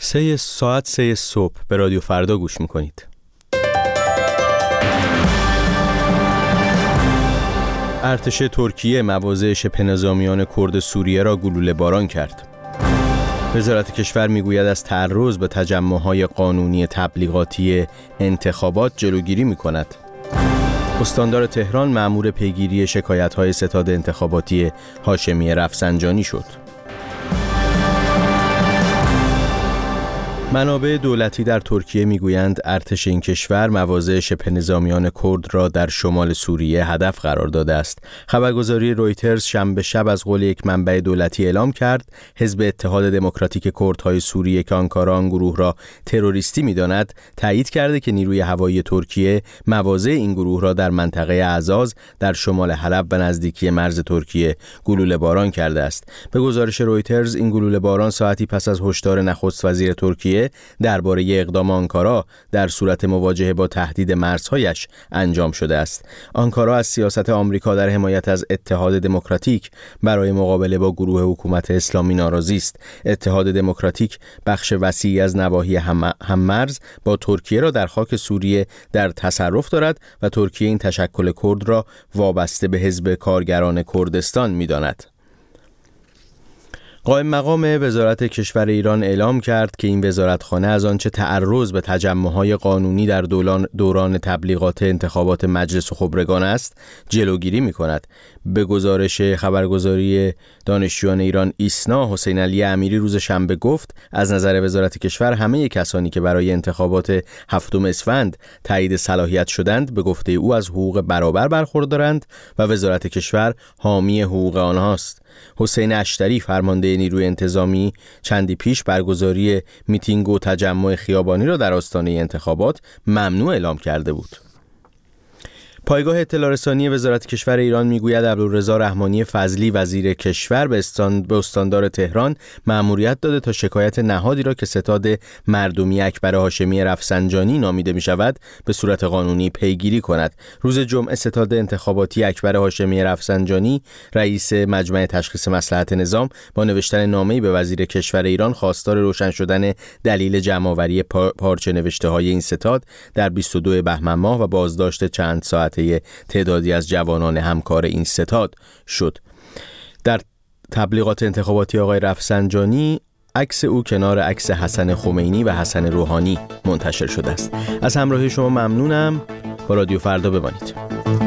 ساعت 3 صبح به رادیو فردا گوش میکنید. ارتش ترکیه مواضع شبه‌نظامیان کرد سوریه را گلوله باران کرد. وزارت کشور میگوید از تعرض به تجمع‌های قانونی تبلیغاتی انتخابات جلوگیری میکند. استاندار تهران مأمور پیگیری شکایت‌های ستاد انتخاباتی هاشمی رفسنجانی شد. منابع دولتی در ترکیه میگویند ارتش این کشور مواضع شبه‌نظامیان کرد را در شمال سوریه هدف قرار داده است. خبرگزاری رویترز شنبه شب از قول یک منبع دولتی اعلام کرد حزب اتحاد دموکراتیک کردهای سوریه که آنکارا آن گروه را تروریستی می‌داند، تایید کرده که نیروی هوایی ترکیه مواضع این گروه را در منطقه اعزاز در شمال حلب و نزدیکی مرز ترکیه گلوله باران کرده است. به گزارش رویترز این گلوله باران ساعتی پس از هشدار نخست وزیر ترکیه درباره اقدام آنکارا در صورت مواجهه با تهدید مرزهایش انجام شده است. آنکارا از سیاست آمریکا در حمایت از اتحاد دموکراتیک برای مقابله با گروه حکومت اسلامی ناراضی است. اتحاد دموکراتیک بخش وسیعی از نواحی هممرز با ترکیه را در خاک سوریه در تصرف دارد و ترکیه این تشکل کرد را وابسته به حزب کارگران کردستان می‌داند. قائم مقام وزارت کشور ایران اعلام کرد که این وزارتخانه از آنچه تعرض به تجمع‌های قانونی در دوران تبلیغات انتخابات مجلس و خبرگان است جلوگیری می‌کند. به گزارش خبرگزاری دانشجویان ایران ایسنا، حسین علی امیری روز شنبه گفت از نظر وزارت کشور همه کسانی که برای انتخابات 7 اسفند تایید صلاحیت شدند به گفته او از حقوق برابر برخوردارند و وزارت کشور حامی حقوق آنهاست. حسین اشتری فرمانده نیروی انتظامی چندی پیش برگزاری میتینگ و تجمع خیابانی را در آستانه انتخابات ممنوع اعلام کرده بود. پایگاه اطلاع رسانی وزارت کشور ایران میگوید عبدالرضا رحمانی فضلی وزیر کشور به استاندار تهران مأموریت داده تا شکایت نهادی را که ستاد مردمی اکبر هاشمی رفسنجانی نامیده می شود به صورت قانونی پیگیری کند. روز جمعه ستاد انتخاباتی اکبر هاشمی رفسنجانی رئیس مجمع تشخیص مصلحت نظام با نوشتن نامه‌ای به وزیر کشور ایران خواستار روشن شدن دلیل جمع‌آوری پارچه نوشته‌های این ستاد در 22 بهمن ماه و بازداشت چند ساعت تعدادی از جوانان همکار این ستاد شد. در تبلیغات انتخاباتی آقای رفسنجانی عکس او کنار عکس حسن خمینی و حسن روحانی منتشر شده است. از همراهی شما ممنونم. با رادیو فردا بمانید.